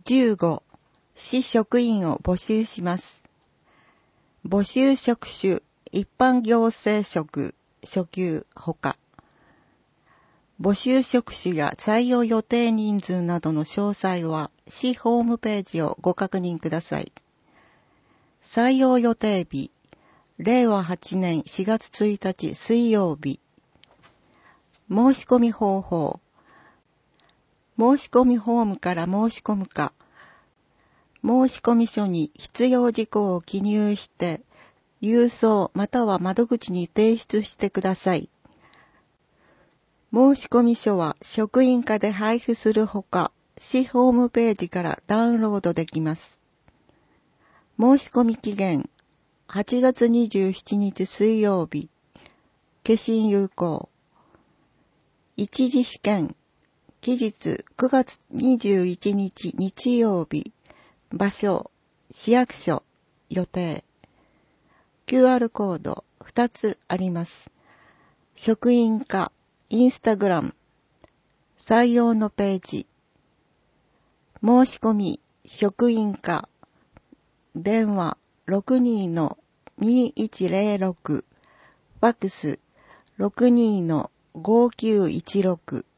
15、市職員を募集します。募集職種、一般行政職、初級ほか。募集職種や採用予定人数などの詳細は市ホームページをご確認ください。採用予定日、令和8年4月1日水曜日。申し込み方法。申し込みフォームから申し込むか、申込書に必要事項を記入して、郵送または窓口に提出してください。申込書は職員課で配布するほか、市ホームページからダウンロードできます。申込期限、8月27日水曜日、消印有効。一次試験、期日9月21日日曜日、場所、市役所、予定。QR コード2つあります。職員課、インスタグラム、採用のページ。申し込み、職員課、電話62-2106、ファックス62-5916。